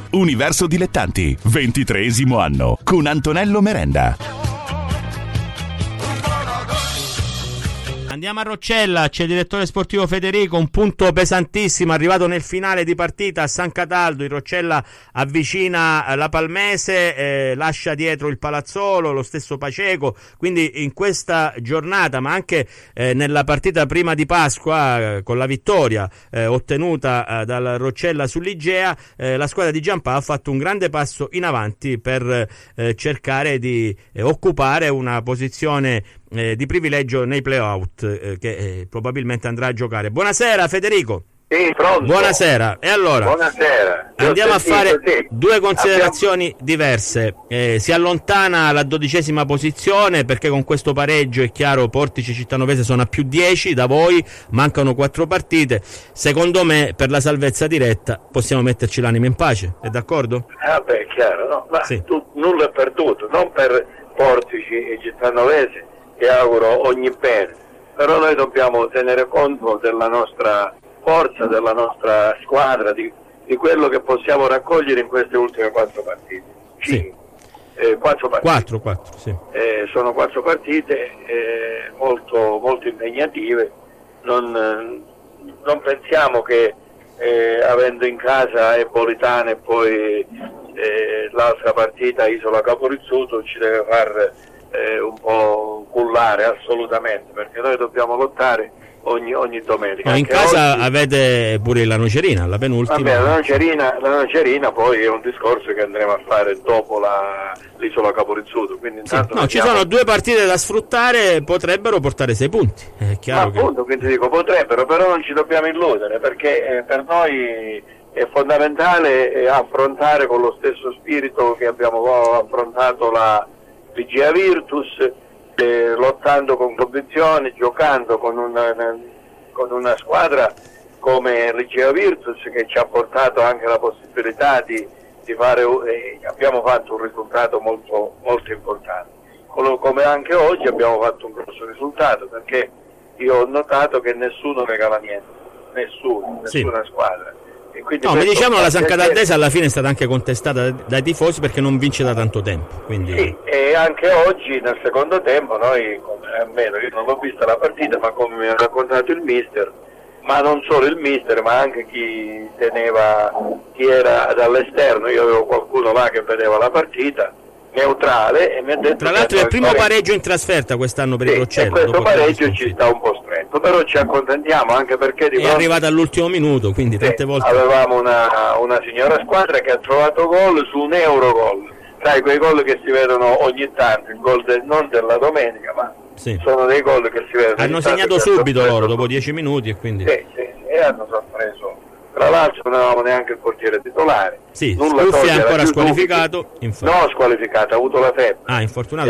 Universo Dilettanti, 23° anno, con Antonello Merenda. Andiamo a Roccella, c'è il direttore sportivo Federico, un punto pesantissimo, arrivato nel finale di partita a San Cataldo. Il Roccella avvicina la Palmese, lascia dietro il Palazzolo, lo stesso Paceco, quindi in questa giornata, ma anche nella partita prima di Pasqua, con la vittoria ottenuta dal Roccella sull'Igea, la squadra di Giampà ha fatto un grande passo in avanti per cercare di occupare una posizione di privilegio nei play-out che probabilmente andrà a giocare. Buonasera Federico. Sì, pronto. Buonasera. E allora, buonasera. andiamo a fare due considerazioni diverse. Si allontana la 12ª posizione perché con questo pareggio è chiaro Portici Cittanovese sono a più 10 da voi, mancano 4 partite. Secondo me per la salvezza diretta possiamo metterci l'anima in pace, è d'accordo? Beh, chiaro, no? Ma sì. Nulla è perduto, non per Portici e Cittanovese che auguro ogni bene, però noi dobbiamo tenere conto della nostra forza, della nostra squadra, di quello che possiamo raccogliere in queste ultime 4 partite. Sì. 4 partite. 4, sì. Sono 4 partite molto, molto impegnative. Non pensiamo che avendo in casa Ebolitana e poi l'altra partita Isola Caporizzuto ci deve far un po' cullare assolutamente, perché noi dobbiamo lottare ogni domenica. In casa oggi avete pure la Nocerina, la penultima. Vabbè, la Nocerina poi è un discorso che andremo a fare dopo l'Isola Caporizzuto, quindi intanto ci sono 2 partite da sfruttare, potrebbero portare 6 punti, è chiaro. Appunto, quindi dico potrebbero, però non ci dobbiamo illudere, perché per noi è fondamentale affrontare con lo stesso spirito che abbiamo affrontato la Ligea Virtus, lottando con convinzione, giocando con una squadra come Ligea Virtus che ci ha portato anche la possibilità di fare, abbiamo fatto un risultato molto, molto importante, come anche oggi abbiamo fatto un grosso risultato, perché io ho notato che nessuno regala niente, nessuna squadra. No, mi diciamo la San Cataldese alla fine è stata anche contestata dai tifosi perché non vince da tanto tempo. Quindi sì, e anche oggi nel secondo tempo noi, almeno io non l'ho vista la partita, ma come mi ha raccontato il mister, ma non solo il mister, ma anche chi era dall'esterno, io avevo qualcuno là che vedeva la partita, neutrale, e mi ha detto tra l'altro è il primo pareggio in trasferta quest'anno per il Roccella, e questo pareggio ci sta un po' stretto, però ci accontentiamo, anche perché è arrivata all'ultimo minuto, quindi tante volte avevamo una signora squadra che ha trovato gol su un Eurogol, sai, quei gol che si vedono ogni tanto, il gol non della domenica, ma sono dei gol che si vedono. Hanno segnato subito loro dopo 10 minuti e quindi e hanno sorpreso. Tra l'altro non avevamo neanche il portiere titolare. Sì, Scuffia è ancora squalificato. No, squalificato, ha avuto la febbre. Infortunato.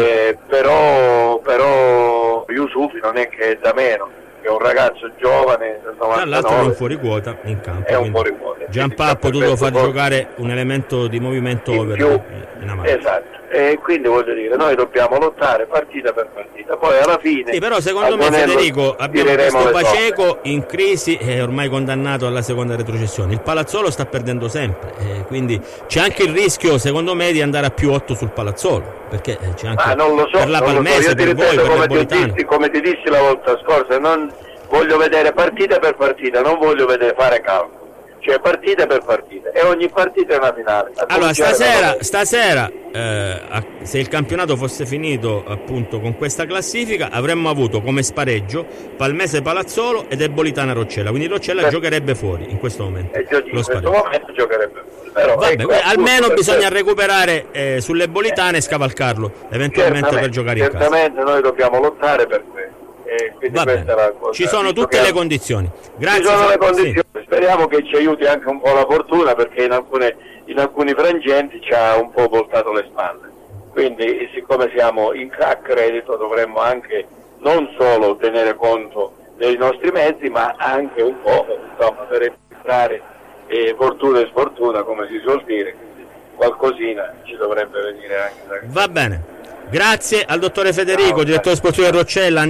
Però Yusufi non è che è da meno, è un ragazzo giovane, del 99. Tra l'altro è un fuori quota in campo. È un fuori quota. Giampà ha potuto far giocare un elemento di movimento in over più, in avanti. Esatto. E quindi voglio dire, noi dobbiamo lottare partita per partita, poi alla fine sì, però secondo me Federico abbiamo questo Paceco in crisi e ormai condannato alla seconda retrocessione, il Palazzolo sta perdendo sempre, quindi c'è anche il rischio secondo me di andare a più 8 sul Palazzolo, perché c'è anche non lo so, per la Palmese, per voi, per l'Ebolitana. Come ti dissi la volta scorsa, non voglio vedere partita per partita, non voglio vedere fare calcolo, cioè partita per partita, e ogni partita è una finale. Allora stasera se il campionato fosse finito appunto con questa classifica avremmo avuto come spareggio Palmese Palazzolo ed Ebolitana Roccella, quindi Roccella giocherebbe fuori in questo momento. In questo momento giocherebbe fuori, però almeno bisogna recuperare sull'Ebolitana e scavalcarlo eventualmente per giocare in casa. Certamente noi dobbiamo lottare per questo. Va bene. Ci sono tutte le condizioni. Grazie. Ci sono le condizioni. Speriamo che ci aiuti anche un po' la fortuna, perché in alcuni frangenti ci ha un po' voltato le spalle. Quindi, siccome siamo in credito, dovremmo anche non solo tenere conto dei nostri mezzi, ma anche un po' per evitare fortuna e sfortuna, come si suol dire. Quindi qualcosina ci dovrebbe venire anche da... Va bene. Grazie al dottore Federico, direttore sportivo del Roccella.